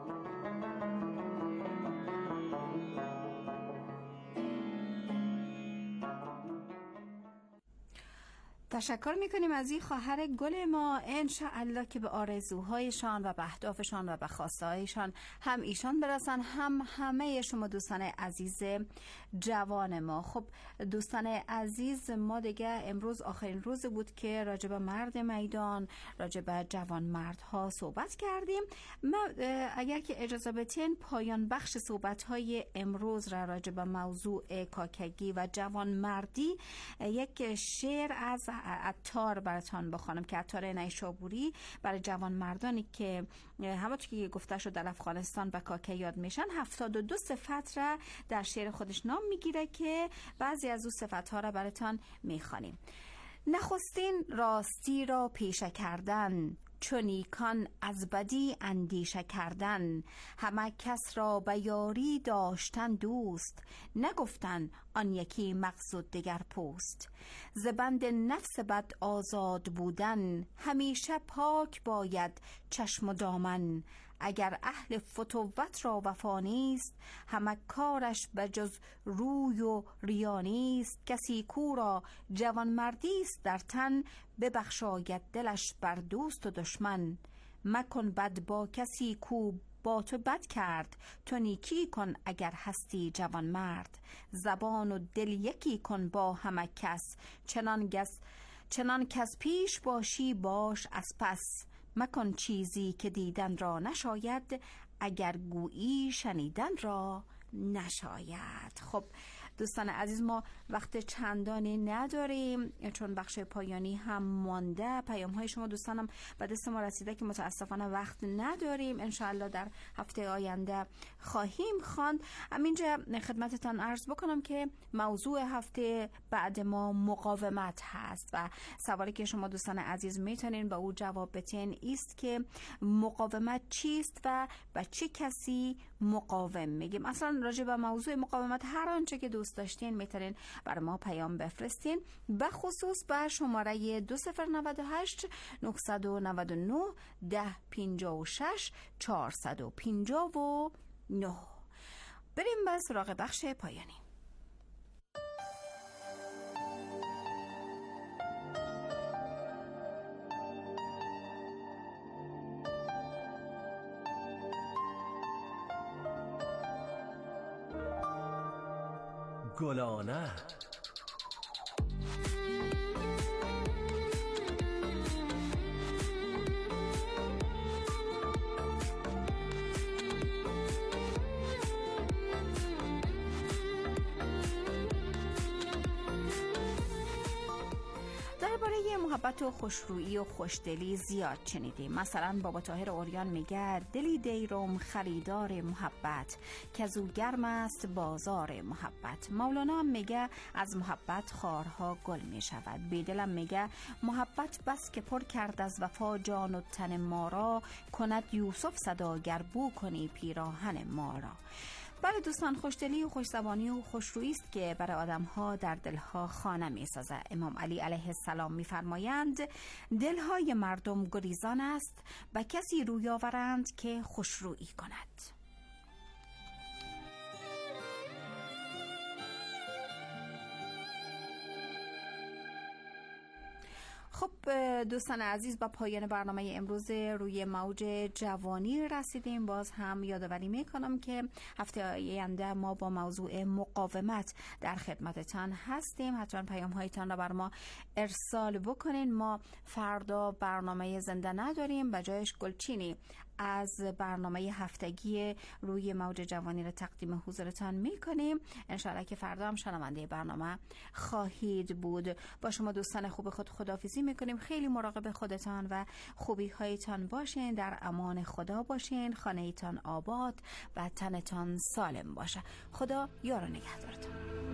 تشکر میکنیم از این خواهر گل ما. انشاءالله که به آرزوهایشان و به اهدافشان و به خواستهایشان هم ایشان برسن، هم همه شما دوستان عزیز جوان ما. خب دوستان عزیز، ما دیگه امروز آخرین روز بود که راجع به مرد میدان، راجع به جوان مردها صحبت کردیم. ما اگر که اجازه بدین پایان بخش صحبت های امروز را راجع به موضوع کاکگی و جوان مردی یک شعر از عطار براتان بخوانم که عطار نیشابوری برای جوان مردانی که همونطور که گفته شد در افغانستان به کاکه یاد میشن 72 صفت را در شعر خودش نام میگیره که بعضی از اون صفت ها را براتان میخوانیم. نخستین راستی را پیشه کردن، چونیکان از بدی اندیشه کردن، همه کس را به یاری داشتن دوست، نگفتن آن یکی مغز و دگر پوست. زبند نفس بد آزاد بودن، همیشه پاک باید چشم و دامن، اگر اهل فتوت را وفا نیست، همه کارش بجز روی و ریا نیست. کسی کو را جوانمردی است در تن، ببخشاید دلش بر دوست و دشمن. مکن بد با کسی کو با تو بد کرد، تو نیکی کن اگر هستی جوان مرد. زبان و دل یکی کن با همه کس، چنان کس پیش باشی باش از پس. مکن چیزی که دیدن را نشاید، اگر گویی شنیدن را نشاید. خب دوستان عزیز، ما وقت چندانی نداریم چون بخش پایانی هم مانده. پیام های شما دوستانم به دست ما رسیده که متاسفانه وقت نداریم. انشاءالله در هفته آینده خواهیم خواند. همینجا خدمتتان عرض بکنم که موضوع هفته بعد ما مقاومت هست و سوالی که شما دوستان عزیز میتونین به او جواب بدین است که مقاومت چیست و به چه کسی مقاوم میگیم. اصلا راجع به موضوع مقاومت هر آنچه که دوست داشتین میتونین برای ما پیام بفرستین، به خصوص به شماره 2098 999 1056 459. بریم به سراغ بخش پایانی. گلانه درباره محبت و خوشرویی و خوشدلی زیاد شنیدیم. مثلا بابا طاهر عریان میگه دلی دیرم خریدار محبت، که از او گرم است بازار محبت. مولانا هم میگه از محبت خارها گل میشود. بیدلم میگه محبت بس که پر کرد از وفا جان و تن ما را، کند یوسف صداگر بو کنی پیراهن ما را. برای دوستان خوشدلی و خوشزبانی و خوشرویی است که برای آدم‌ها در دلها خانه می‌سازد. امام علی علیه السلام می‌فرمایند دل‌های مردم گریزان است، به کسی روی آورند که خوشرویی کند. خب دوستان عزیز، با پایان برنامه امروز روی موج جوانی رسیدیم. باز هم یادآوری میکنم که هفته آینده ما با موضوع مقاومت در خدمتتان هستیم. حتما پیام هایتان را بر ما ارسال بکنین. ما فردا برنامه زنده نداریم، به جایش گلچینی از برنامه هفتگی روی موج جوانی را تقدیم حضورتان میکنیم. انشاءالله که فردا هم شنونده برنامه خواهید بود. با شما دوستان خوب خود خداحافظی میکنیم. خیلی مراقب خودتان و خوبی هایتان باشین، در امان خدا باشین، خانه ایتان آباد و تنتان سالم باشه. خدا یار و نگهدارتان.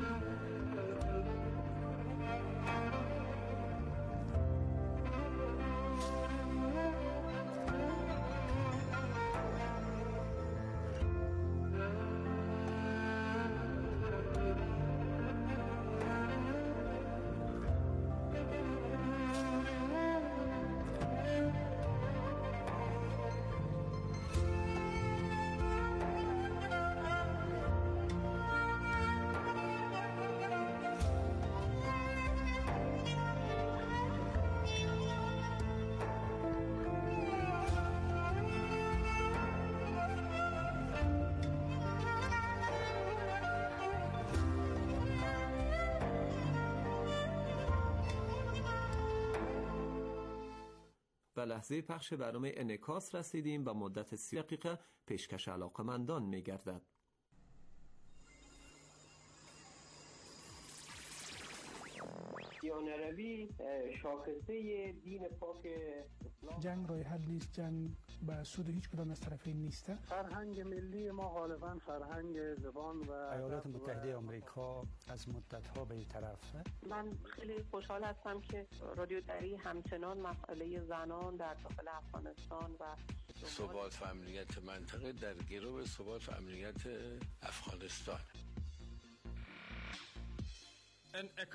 به لحظه پخش برنامه انعکاس رسیدیم و مدت 30 دقیقه پیشکش علاقمندان می‌گردد. دیانروی شاخصه دین پاک اسلام. جنگ راه حل نیست، جنگ به سود هیچ کدام از طرفین نیست. فرهنگ ملی ما غالبا فرهنگ زبان و ایالات متحده آمریکا از مدت‌ها به این طرفه. من خیلی خوشحال هستم که رادیو دری همچنان مسئله زنان در داخل افغانستان و ثبات و امنیت منطقه در گرو ثبات و امنیت افغانستان.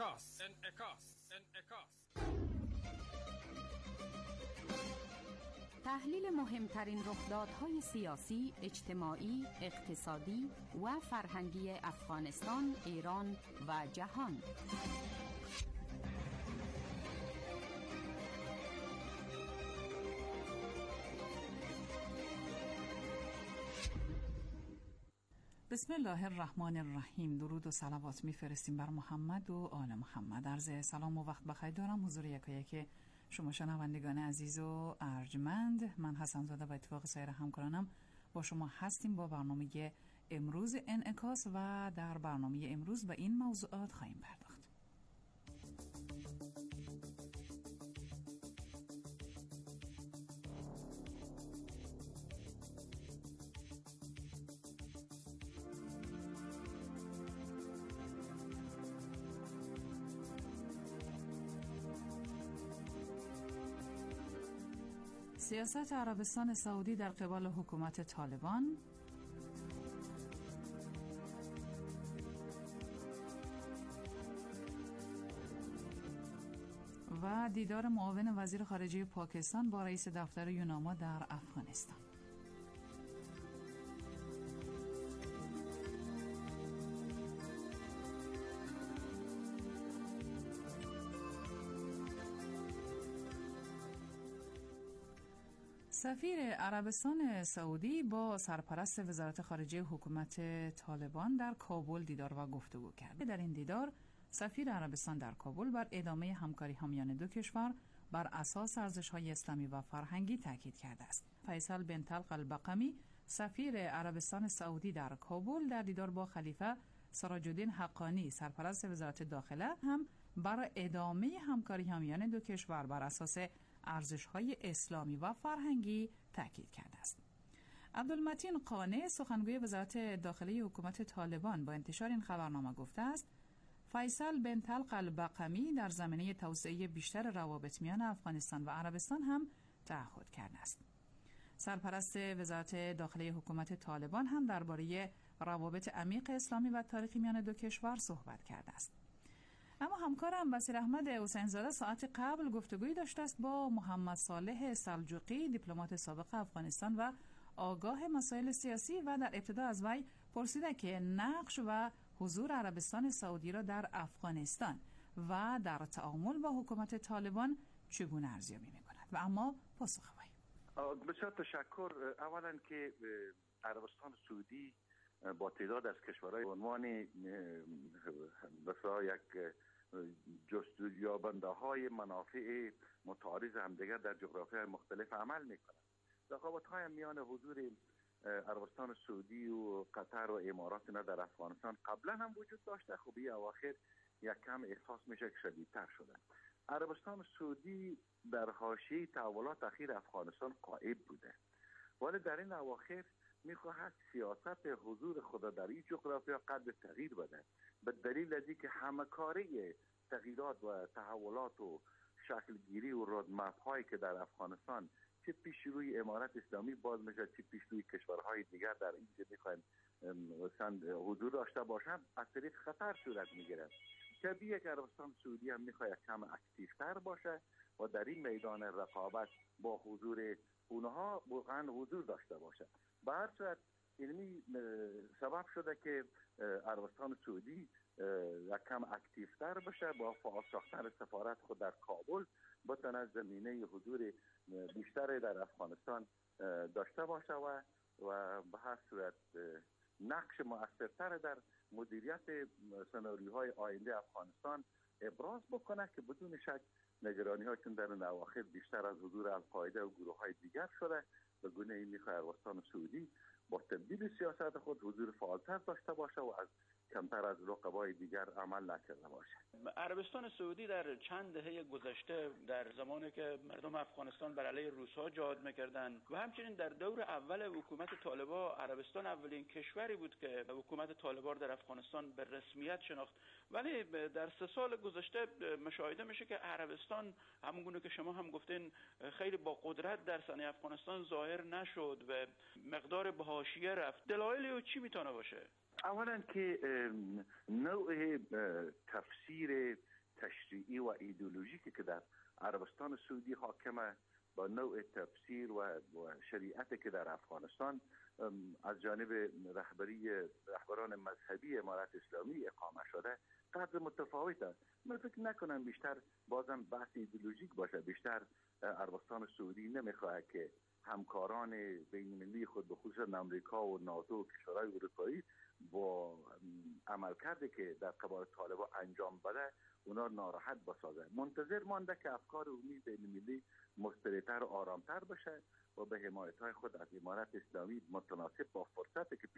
انعکاس. تحلیل مهمترین رخدادهای سیاسی، اجتماعی، اقتصادی و فرهنگی افغانستان، ایران و جهان. بسم الله الرحمن الرحیم. درود و صلوات میفرستیم بر محمد و آل محمد. عرض سلام و وقت بخیر دارم حضور یکایک شما شنوندگان عزیز و ارجمند. من حسن زاده و اتفاق سایر همکارانم با شما هستیم با برنامه امروز انعکاس و در برنامه امروز به این موضوعات خواهیم پرداخت. سیاست عربستان سعودی در قبال حکومت طالبان، و دیدار معاون وزیر خارجه پاکستان با رئیس دفتر یوناما در افغانستان. سفیر عربستان سعودی با سرپرست وزارت خارجه حکومت طالبان در کابل دیدار و گفتگو کرد. در این دیدار سفیر عربستان در کابل بر ادامه همکاری میان دو کشور بر اساس ارزش‌های اسلامی و فرهنگی تاکید کرده است. فیصل بن طلق البقمی سفیر عربستان سعودی در کابل در دیدار با خلیفه سراج الدین حقانی سرپرست وزارت داخله هم بر ادامه همکاری میان دو کشور بر اساس ارزش‌های اسلامی و فرهنگی تاکید کرده است. عبدالمتین قانع سخنگوی وزارت داخله حکومت طالبان با انتشار این خبرنامه گفته است فیصل بن طلق البقمی در زمینه توسعه بیشتر روابط میان افغانستان و عربستان هم تعهد کرده است. سرپرست وزارت داخله حکومت طالبان هم درباره روابط عمیق اسلامی و تاریخی میان دو کشور صحبت کرده است. اما همکارم بصیر احمد حسین زاده ساعت قبل گفتگویی داشته است با محمد صالح سلجوقی دیپلمات سابق افغانستان و آگاه مسائل سیاسی و در ابتدا از وی پرسیده که نقش و حضور عربستان سعودی را در افغانستان و در تعامل با حکومت طالبان چگونه ارزیابی می‌کند و اما پاسخ وی. بسیار تشکر. اولا که عربستان سعودی با تعداد از کشورهای عنوان بسیار یک جستجویابنده منافع متعارض همدیگر در جغرافیای مختلف عمل میکنند. رقابت‌های میان حضور عربستان سعودی و قطر و امارات در افغانستان قبلا هم وجود داشته، خوبی اواخر یک کم احساس میشه که شدیدتر شده. عربستان سعودی در حاشیه تحولات اخیر افغانستان غائب بوده، ولی در این اواخر میخواهد سیاست حضور خود در این جغرافیا قد تغییر بده، به دلیل از اینکه همکاری تغییرات و تحولات و شکلگیری و رودمپ هایی که در افغانستان چه پیش روی امارت اسلامی باز میشه چه پیش روی کشورهای دیگر در اینجا میخواین حضور داشته باشند از طریق خطر صورت میگیره. طبیعیه که عربستان سعودی هم میخواد کم اکتیفتر باشه و در این میدان رقابت با حضور اونها واقعا حضور داشته باشه. به هر صورت اینمی سبب شده که عربستان سعودی یک کم اکتیفتر بشه، با فعال ساختن سفارت خود در کابل بتونه زمینه حضور بیشتر در افغانستان داشته باشه و به هر صورت نقش مؤثرتر در مدیریت سناریوهای آینده افغانستان ابراز بکنه که بدون شک نگرانی ها چون در اواخر بیشتر از حضور القاعده و گروه های دیگر شده، به گونه این میخواه عربستان سعودی با تبدیل سیاست خود حضور فعالتر داشته باشه و از کمتر از رقبای دیگر عمل نکرده باشه. عربستان سعودی در چند دهه گذشته در زمانی که مردم افغانستان بر علیه روس‌ها جهاد می‌کردند و همچنین در دور اول حکومت طالبان عربستان اولین کشوری بود که حکومت طالبان در افغانستان به رسمیت شناخت، ولی در 3 سال گذشته مشاهده میشه که عربستان همونگونه که شما هم گفتین خیلی با قدرت در صحنه افغانستان ظاهر نشد و مقدار به حاشیه رفت. دلایل چی میتونه باشه؟ اولا که نوع تفسیر تشریعی و ایدئولوژیکی که در عربستان سعودی حاکمه، با نوع تفسیر و شریعتی که در افغانستان از جانب رهبران مذهبی امارت اسلامی اقامه شده قدر متفاوت است. من فکر نکنم بیشتر بازم بحث ایدئولوژیک باشه. بیشتر عربستان سعودی نمیخواد که همکاران بین‌المللی خود به خصوص امریکا و ناتو و کشورهای اروپایی با عملکردی که در قبال طالبان انجام بده اونا ناراحت بسازه. منتظر مانده که افکار عمومی بین‌المللی مستریتر و آرامتر بشه و به حمایت‌های خود از امارت اسلامی متناسب با فرصتی که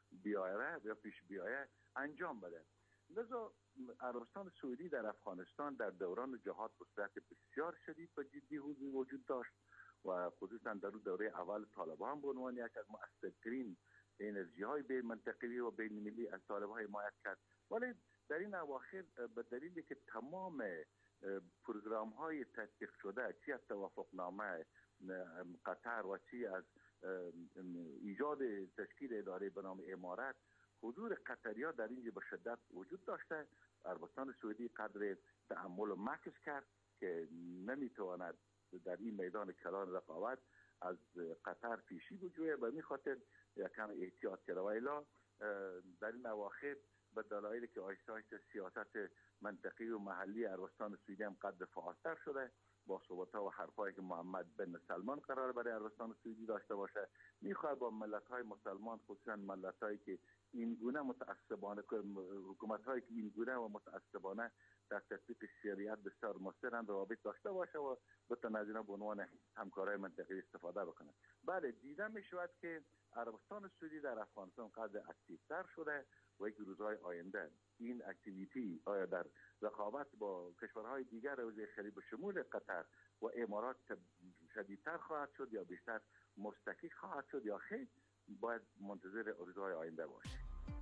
پیش بیایه انجام بده. لذا عربستان سعودی در افغانستان در دوران جهاد به صورت بسیار شدید و جدی وجود داشت و خصوصا در دوره اول طالبان به عنوان یک از مؤثرترین انرژی های بین منطقه‌ای و بین المللی از طالبان حمایت کرد. ولی در این اواخر به دلیلی که تمام پروگرام های تصدیق شده چی از توافقنامه قطر و چی از ایجاد تشکیل اداره به نام امارت، حضور قطری‌ها در اینجا به شدت وجود داشته. عربستان سعودی قدر تأمل و مکث کرد که نمیتواند در این میدان کلان رقابت از قطر پیشی بجوید و می خاطر یکم احتیاط کرده و الا در این اواخر به دلایلی که آهسته آهسته سیاست منطقی و محلی عربستان سعودی هم قدر فعالتر شده با صحبت‌ها و حرفایی که محمد بن سلمان قرار برای عربستان سعودی داشته باشه، میخواد با ملت‌های مسلمان خصوصا ملت‌هایی که این گونه متعصبانه حکومت‌هایی که این گونه و متعصبانه در تطبیق شریعت بسیار مسترن روابط داشته باشه و بتونه از اینا به عنوان همکارای منطقه‌ای استفاده بکنه. بله دیده میشود که عربستان سعودی در افغانستان قدر اکتیوتر شده و یک روزهای آینده این اکتیویتی آیا در رقابت با کشورهای دیگر حوزه خلیج به شمول قطر و امارات شدیدتر خواهد شد یا بیشتر مستحکم خواهد شد یا خیر، باید منتظر روزهای آینده باشیم.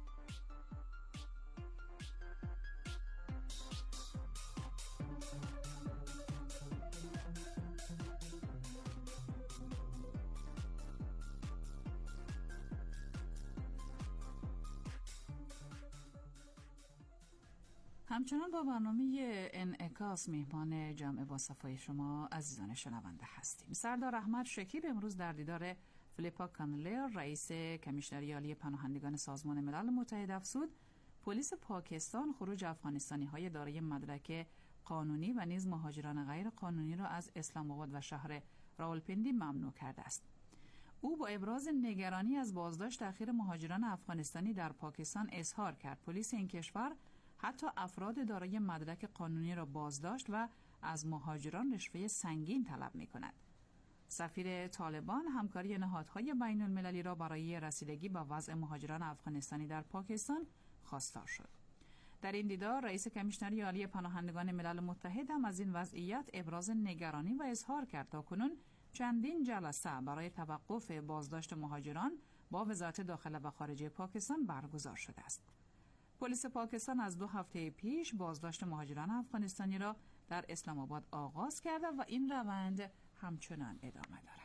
همچنان با برنامه انعکاس میهمان جمع با صفای شما عزیزان شنونده هستیم. سردار احمد شکیب امروز در دیدار فلیپا کانلر رئیس کمیشنری عالی پناهندگان سازمان ملل متحد افزود پلیس پاکستان خروج افغانستانی‌های دارای مدرک قانونی و نیز مهاجران غیر قانونی را از اسلام آباد و شهر راولپندی ممنوع کرده است. او با ابراز نگرانی از بازداشت اخیر مهاجران افغانستانی در پاکستان اظهار کرد پلیس این کشور حتی افراد دارای مدرک قانونی را بازداشت و از مهاجران رشوه سنگین طلب می‌کند. سفیر طالبان همکاری نهادهای بین المللی را برای رسیدگی به وضع مهاجران افغانستانی در پاکستان خواستار شد. در این دیدار رئیس کمیشنری عالی پناهندگان ملل متحد هم از این وضعیت ابراز نگرانی و اظهار کرد تاکنون چندین جلسه برای توقف بازداشت مهاجران با وزارت داخله و خارجه پاکستان برگزار شده است. پلیس پاکستان از 2 هفته پیش بازداشت مهاجران افغانستانی را در اسلام آباد آغاز کرده و این روند همچنان ادامه دارد.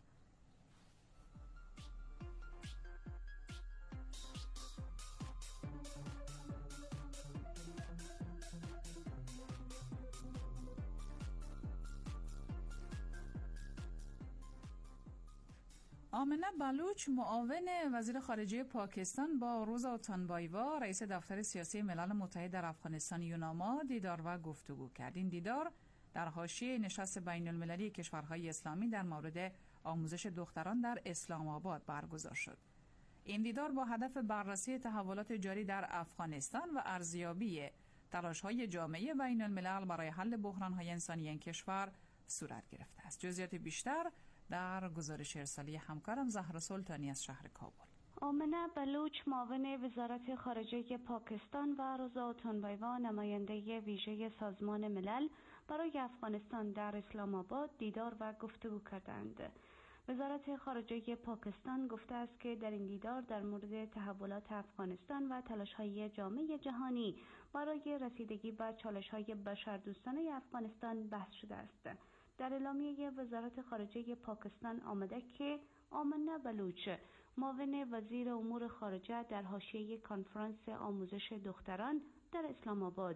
آمنه بلوچ معاون وزیر خارجه پاکستان با روزا تانبایوا رئیس دفتر سیاسی ملل متحد در افغانستان یوناما دیدار و گفتگو کرد. این دیدار در حاشیه نشست بین المللی کشورهای اسلامی در مورد آموزش دختران در اسلام آباد برگزار شد. این دیدار با هدف بررسی تحولات جاری در افغانستان و ارزیابی تلاش‌های جامعه بین الملل برای حل بحران‌های انسانی این کشور صورت گرفته است. جزئیات بیشتر در گزارش ارسالی همکارم زهرا سلطانی از شهر کابل. آمنه بلوچ معاون وزارت خارجه پاکستان و روزا تانبایوا نماینده ویژه سازمان ملل برای افغانستان در اسلام آباد دیدار و گفتگو کردند. وزارت خارجه پاکستان گفته است که در این دیدار در مورد تحولات افغانستان و تلاش‌های جامعه جهانی برای رسیدگی به چالش‌های بشردوستانه افغانستان بحث شده است. در اعلامیه وزارت خارجه پاکستان آمده که آمنه بلوچ معاون وزیر امور خارجه در حاشیه کنفرانس آموزش دختران در اسلام آباد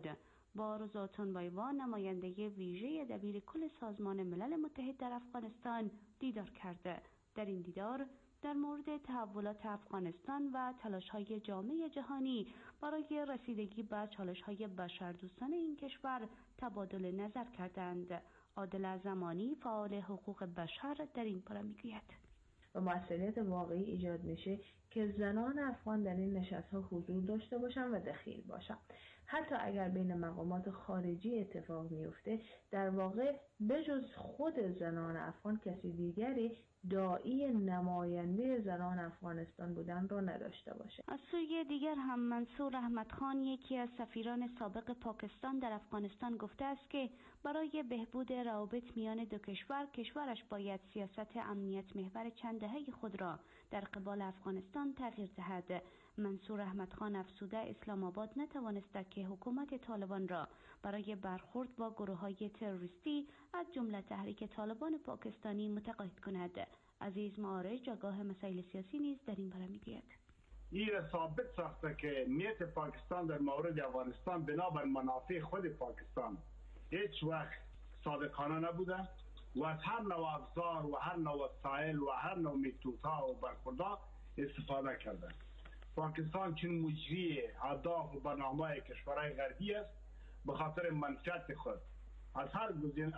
با روزاتونبایوا نماینده ویژه دبیر کل سازمان ملل متحد در افغانستان دیدار کرده. در این دیدار در مورد تحولات افغانستان و تلاش‌های جامعه جهانی برای رسیدگی به چالش‌های بشردوستانه این کشور تبادل نظر کردند. عادل زمانی فعال حقوق بشر در این باره میگوید: و مسئولیت واقعی ایجاد میشه که زنان افغان در این نشست‌ها حضور داشته باشن و دخیل باشن. حتی اگر بین مقامات خارجی اتفاق میفته، در واقع بجز خود زنان افغان کسی دیگری داعی نماینده زنان افغانستان بودن را نداشته باشه. از سوی دیگر هم منصور احمد خان، یکی از سفیران سابق پاکستان در افغانستان، گفته است که برای بهبود روابط میان دو کشور، کشورش باید سیاست امنیت محور چند دهه خود را در قبال افغانستان تغییر دهد. منصور احمد خان افزوده اسلام آباد نتوانسته که حکومت طالبان را برای برخورد با گروه‌های تروریستی از جمله تحریک طالبان پاکستانی متقاعد کند. عزیز معارج آگاه مسائل سیاسی نیز در این باره میگوید: این ثابت ساخته که نیت پاکستان در مورد افغانستان بنابر منافع خود پاکستان هیچ وقت صادقانه نبوده و از هر نوع ابزار و هر نوع وسایل و هر نوع میتودها و برخوردها استفاده کرده. پاکستان چون مجری اهداف و برنامه‌های کشورهای غربی است، به خاطر منفعت خود از هر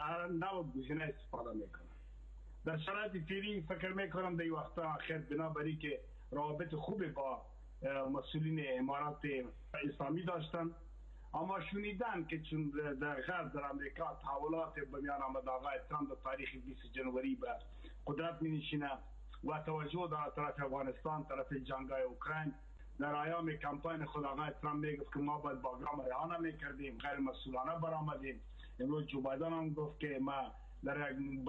نوع گزینه استفاده میکنه. در شرایط فعلی فکر میکنم در این وقتا آخر بنابراین که روابط خوبی با مسئولین امارات اسلامی داشتن، اما شنیدن که چون در غرب در امریکا تحولات به میان آمد آقای ترامپ در تاریخ 20 جنوری به قدرت می نشینه و توجه در طرف افغانستان، طرف جنگای اوکراین، در ایام کمپاین خود آقای ترامپ میگفت که ما باید باگرام رها نمیکردیم، غیر مسئولانه برآمدیم. امروز جو بایدن هم گفت که ما در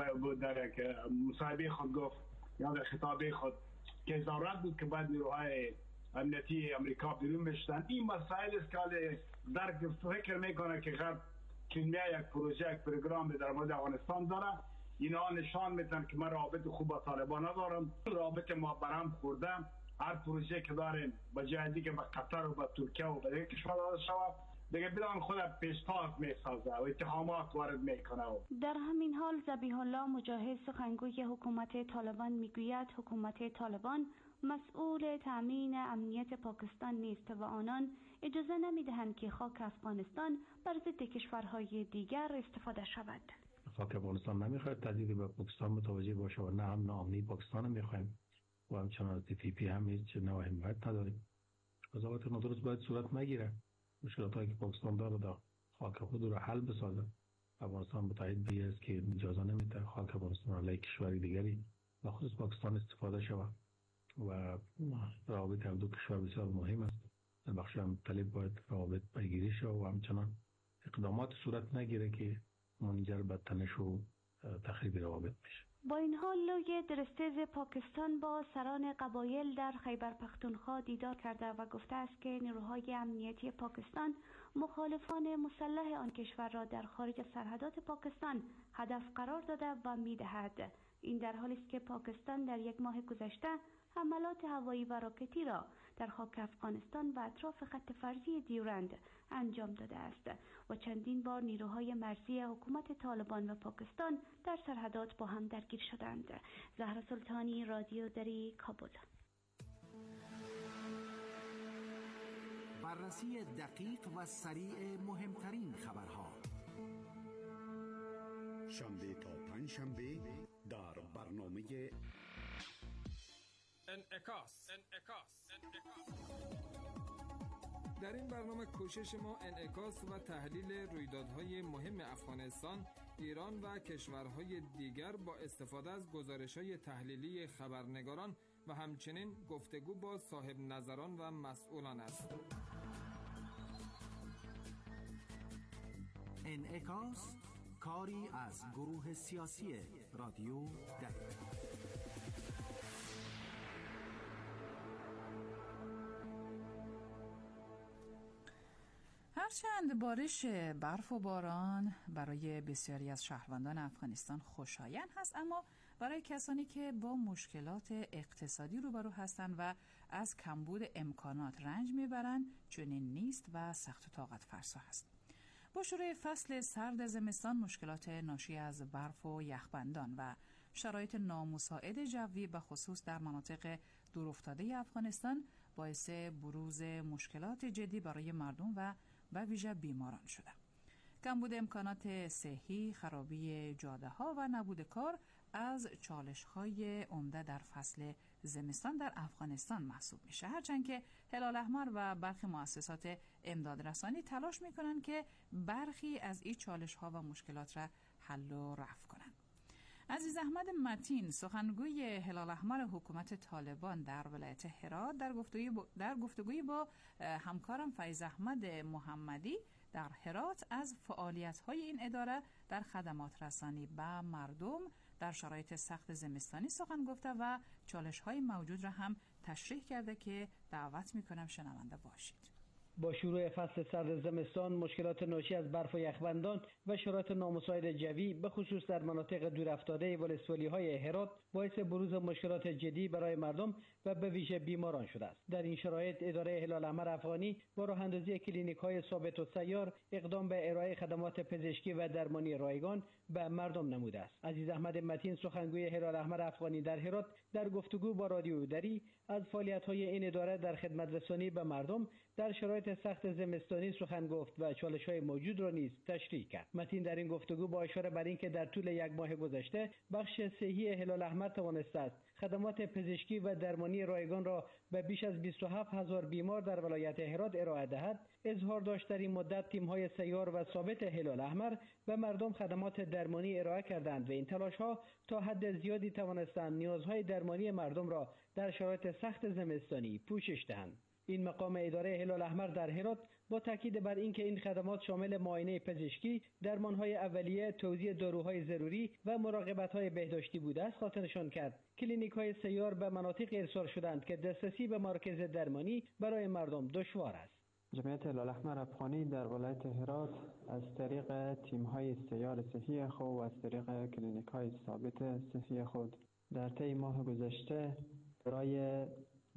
یک مصاحبه خود گفت یا در خطاب خود که ضرورت بود که باید نیروهای امنیتی امریکا بیرون بشتن. این مسائل است که در فکر میکنه که غرب کنیا یک پروژه، یک پروگرام در مورد افغانستان داره. اینا نشان میدن که ما روابط خوب با طالبان ندارم، روابط ما برهم خورده. هر پروژه که داریم با جای دیگه با قطر و با ترکیه و با دیگه کشور داده شود، دیگه بدان خود پیشتاز میسازه و اتهامات وارد میکنه. در همین حال ذبیح الله مجاهد، سخنگوی حکومت طالبان، میگوید حکومت طالبان مسئول تامین امنیت پاکستان نیست و آنان اجازه نمیدهند که خاک افغانستان بر ضد کشورهای دیگر استفاده شود. خاک افغانستان نمیخواد تهدید به پاکستان متوجه باشه و نه هم ناامنی پاکستان میخوایم و همچنان از TPP هم هیچ نوع حمایت نداریم. قضاوت نادرست باید صورت نگیره. مشکلاتی که پاکستان داره در خاک خود رو حل بسازه. افغانستان متحد به است که اجازه نمیده خاک افغانستان علیه کشور دیگری و خود پاکستان استفاده شود و روابط هم دو کشور بسیار مهم است. در بخش مختلف باید روابط پیگیری شود و همچنان اقدامات صورت نگیره که منجر به تنش و تخریب روابط بشه. با این حال لوی درستیز پاکستان با سران قبایل در خیبر پختونخوا دیدار کرده و گفته است که نیروهای امنیتی پاکستان مخالفان مسلح آن کشور را در خارج سرحدات پاکستان هدف قرار داده و می‌دهد. این در حالی است که پاکستان در یک ماه گذشته حملات هوایی و راکتی را در خاک افغانستان و اطراف خط فرضی دیورند انجام داده است و چندین بار نیروهای مرزی حکومت طالبان و پاکستان در سرحدات با هم درگیر شدند. زهرا سلطانی، رادیو دری، کابل. بررسی دقیق و سریع مهمترین خبرها شنبه تا پنجشنبه در برنامه انعکاس. در این برنامه کوشش ما انعکاس و تحلیل رویدادهای مهم افغانستان، ایران و کشورهای دیگر با استفاده از گزارش‌های تحلیلی خبرنگاران و همچنین گفتگو با صاحب نظران و مسئولان است. انعکاس، کاری از گروه سیاسی رادیو دری. هرچند بارش برف و باران برای بسیاری از شهروندان افغانستان خوشایند هست، اما برای کسانی که با مشکلات اقتصادی روبرو هستند و از کمبود امکانات رنج میبرند چنین نیست و سخت و طاقت فرسا هست. با شروع فصل سرد زمستان مشکلات ناشی از برف و یخبندان و شرایط نامساعد جوی به خصوص در مناطق دورافتاده افغانستان باعث بروز مشکلات جدی برای مردم و به ویژه بیماران شده. کمبود امکانات صحی، خرابی جاده‌ها و نبود کار از چالش‌های عمده در فصل زمستان در افغانستان محسوب میشه، هرچند که هلال احمر و برخی مؤسسات امدادرسانی تلاش میکنن که برخی از این چالش‌ها و مشکلات را حل و رفع کنند. عزیز احمد متین، سخنگوی هلال احمر حکومت طالبان در ولایت هرات، در گفتگویی با همکارم فیض احمد محمدی در هرات از فعالیت‌های این اداره در خدمات رسانی به مردم در شرایط سخت زمستانی سخن گفته و چالش‌های موجود را هم تشریح کرده که دعوت می‌کنم شنونده باشید. با شروع فصل سرد زمستان مشکلات ناشی از برف و یخبندان و شرایط نامساعد جوی به خصوص در مناطق دورافتاده ولسوالی‌های هرات باعث بروز مشکلات جدی برای مردم و به ویژه بیماران شده است. در این شرایط اداره هلال احمر افغانی با راه اندازی کلینیک‌های ثابت و سیار اقدام به ارائه خدمات پزشکی و درمانی رایگان به مردم نموده است. عزیز احمد متین، سخنگوی هلال احمر افغانی در هرات، در گفتگو با رادیو دری از فعالیت‌های این اداره در خدمت رسانی به مردم در شرایط سخت زمستانی سخن گفت و چالش‌های موجود را نیز تشریح کرد. متین در این گفتگو با اشاره بر اینکه در طول یک ماه گذشته بخش صحی هلال احمر توانسته است خدمات پزشکی و درمانی رایگان را به بیش از 27,000 بیمار در ولایت هرات ارائه دهد، اظهار داشت در این مدت تیم‌های سیار و ثابت هلال احمر به مردم خدمات درمانی ارائه کردند و این تلاش‌ها تا حد زیادی توانستند نیازهای درمانی مردم را در شرایط سخت زمستانی پوشش دهند. این مقام اداره هلال احمر در هرات با تاکید بر اینکه این خدمات شامل معاینه پزشکی، درمان‌های اولیه، توزیع داروهای ضروری و مراقبت‌های بهداشتی بوده است، خاطرشان کرد کلینیک‌های سیار به مناطق ارسال شدند که دسترسی به مراکز درمانی برای مردم دشوار است. جمعیت هلال احمر افغانی در ولایت هرات از طریق تیم‌های سیار صحی خود و از طریق کلینیک‌های ثابت صحی خود در طی ماه گذشته برای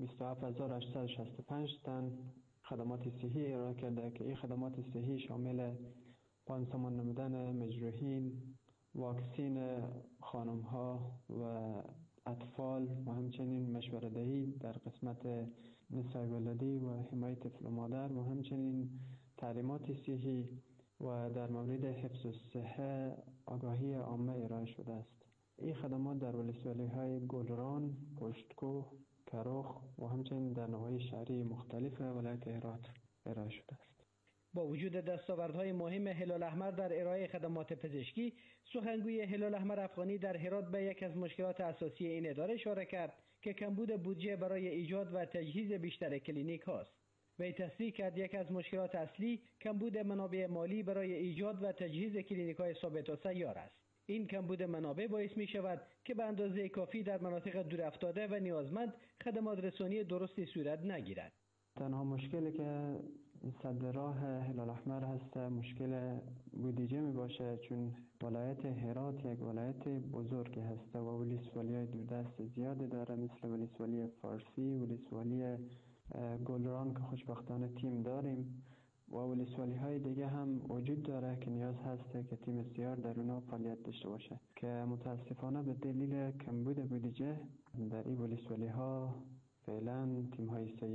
27865 تن خدمات صحی ارائه کرده که این خدمات صحی شامل پانسمان نمودن مجروحین، واکسین خانم‌ها و اطفال و همچنین مشوره‌دهی در قسمت نسای ولادی و حمایت طفل و مادر و همچنین تعلیمات صحی و در مورد حفظ الصحه آگاهی عامه ارائه شده است. این خدمات در ولسوالی‌های گلران، پشتکوه، کروخ و همچنین در نواحی شهری مختلف ولایت هرات ارائه شده است. با وجود دستاوردهای مهم هلال احمر در ارائه خدمات پزشکی، سخنگوی هلال احمر افغانی در هرات به یک از مشکلات اساسی این اداره اشاره کرد که کمبود بودجه برای ایجاد و تجهیز بیشتر کلینیک هاست. وی تصریح کرد یک از مشکلات اصلی کمبود منابع مالی برای ایجاد و تجهیز کلینیک های ثابت و سیار است. این کمبود منابع باعث می شود که به اندازه کافی در مناطق دورافتاده و نیازمند خدمات رسانی درستی صورت نگیرد. تنها مشکلی که صد راه هلال احمر هست مشکل بودجه می باشه، چون ولایت هرات یک ولایت بزرگی هست و ولسوالی‌های دوردست زیاده داره، مثل ولسوالی فارسی، ولسوالی گلران که خوشبختانه تیم داریم و ولسوالی‌های دیگه هم وجود داره که نیاز هست که تیم سیار در اونها فعالیت داشته باشه که متاسفانه به دلیل کمبود بودجه در این ولسوالی‌ها فعلا تیم‌های سیار